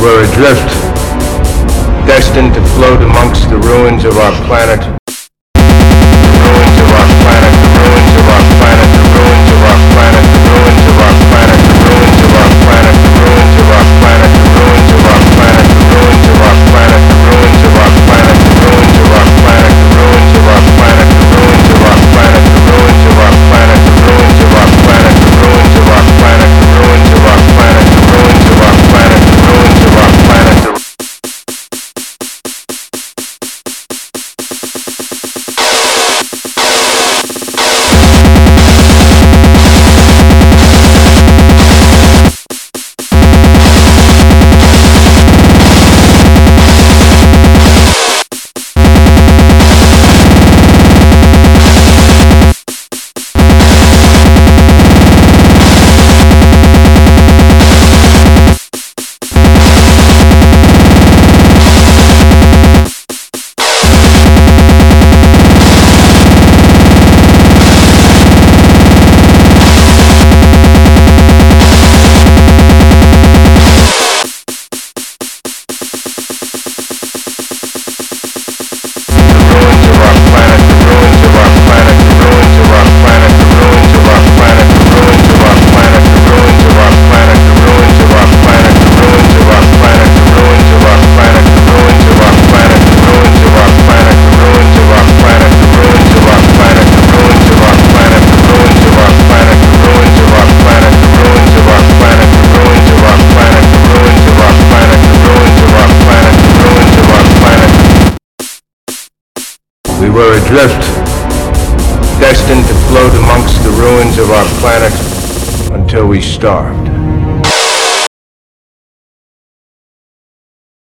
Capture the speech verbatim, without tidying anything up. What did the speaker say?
were adrift, destined to float amongst the ruins of our planet. The ruins of our planet, the ruins of our planet, the ruins of our planet, the ruins of our planet, the ruins of our planet, the ruins of our planet, the ruins of our planet, the ruins of our planet, the ruins of our planet, the ruins of our planet, the ruins of our planet, the ruins of our planet, the ruins of our planet, the ruins of our planet, the ruins of our planet, the ruins of our planet, the ruins of our planet, the ruins of our planet, the We were adrift, destined to float amongst the ruins of our planet until we starved.